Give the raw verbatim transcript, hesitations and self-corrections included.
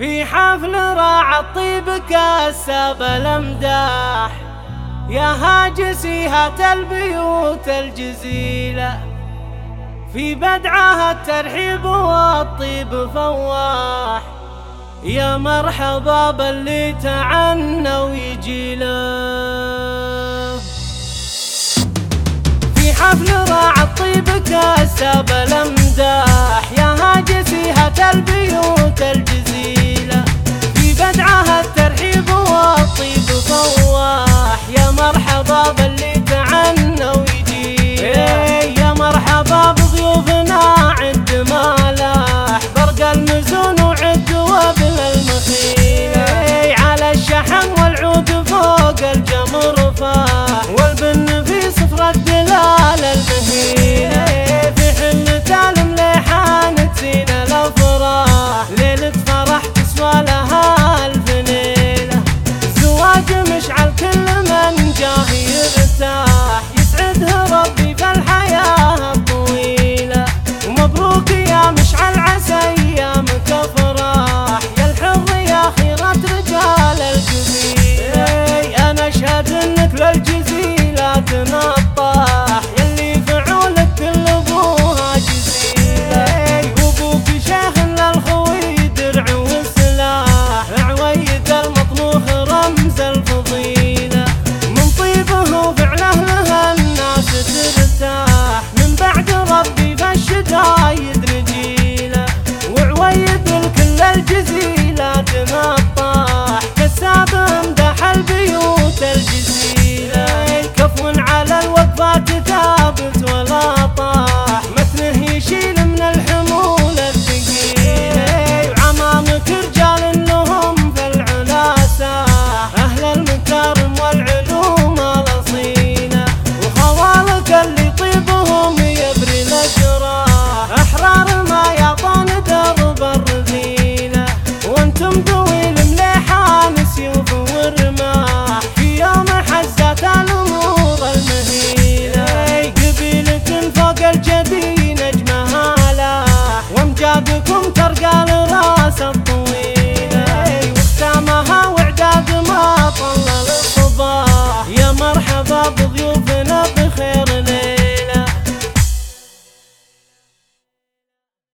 في حفل راعى الطيب كسب الامداح، يا هاجسي هات البيوت الجزيلة، في بدعها الترحيب والطيب فواح، يا مرحبا باللي تعنى ويجي له. في حفل راعى الطيب كسب الامداح، يا هاجسي هات البيوت الجزيلة، في بدعها الترحيب والطيب فواح، يا مرحبا باللي تعنى ويجي له. يا مرحبا بضيوفنا عد مالاح، برق المزون وعد وابن المخيلة، على الشحن والعود فوق الجمر فاح، والبن في صفر الدلال المهيلة، في حلة المليحان تزين الافراح، ليلة فرح تسوى لها الف ليلة، زواج مشعل كل من جاه يرتاح، يسعده ربي في الحياة الطويلة، ومبروك يا مشعل عسى ايامك افراح، يا الحظ يا خيرة رجال القبيلة، انا اشهد انك للجزيلة تنطاح، يلي فعولك كل ابوها جزيلة، وابوك شيخ للخوي درع وسلاح، عويد المطموح رمز الفضيلة، من طيبه وفعله لها الناس ترتاح، من بعد ربي فالشدايد رجيله، وعويد الكل الجزيلة تنطاح، كساب امدح البيوت الجزيلة، كفو على الوقفات ثابت ولا طاح، متنه يشيل من الحمول الثقيلة، وعمامك رجال لهم في العلا ساح، اهل المكارم والعلوم الاصيلة، وخوالك اللي طيبهم يبري الجراح، احرار ما يعطون درب الرذيلة، وانتم دويل مليحان سيوف ورماح، في يوم حزت الامور المهيلة، قبيلة فوق الجبين نجمها لاح، وامجادكم ترقى